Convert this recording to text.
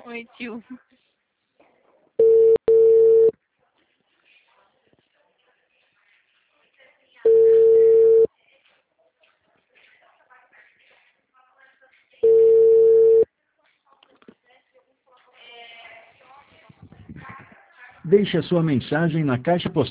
Oi, tio. Deixe a sua mensagem na caixa postal.